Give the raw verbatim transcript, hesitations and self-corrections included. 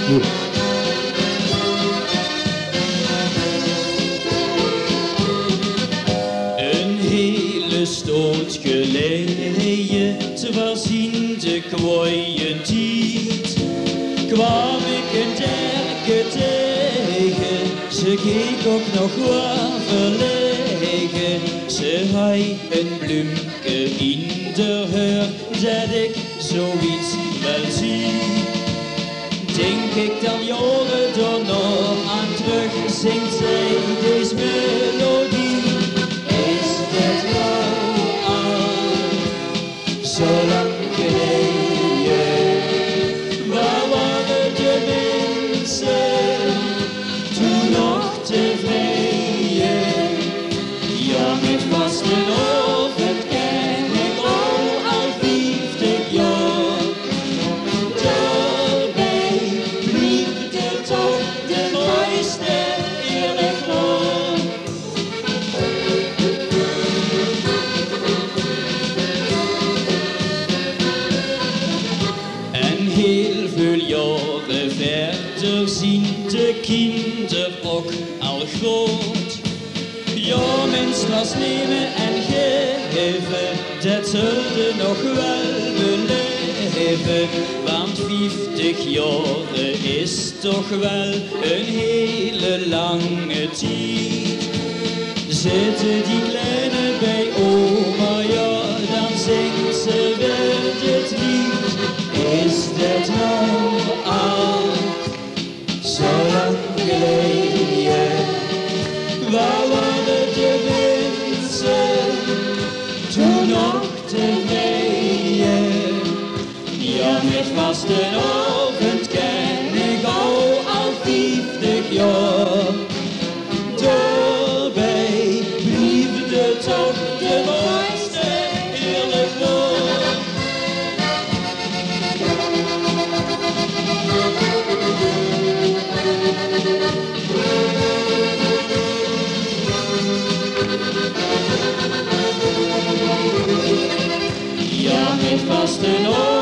Een hele stoot geleden, het was in de kwaaien tijd, kwam ik een derke tegen, ze keek ook nog wel verlegen. Ze had een bloemke in de heur, dat ik zoiets wel zie. Denk ik dan jaren door nog aan terug, zingt zij deze melodie. Is het nou al zo lang geleden? Waar waren de mensen toen nog tevreden? Ja, met vasten of het ken ik al al vijftig jaar. Daarbij blieb het toch de mooiste eerlijk waar. En heel veel jaren verder zien de kinderen ook al groot. Ja, mens was nemen en geven, dat zullen nog wel beleven. Want vijftig jaar is toch wel een hele lange tijd. Zitten die kleine bij oma, ja, dan zingt ze weer dit lied. Is dat nou al zo lang geleden? Waar waren de mensen toen nog tevreden? Ja, met vastenavond ken ik al al vijftig jaar. Daarbij blieb het toch de mooiste eerlijk waar. Ja, met vastenavond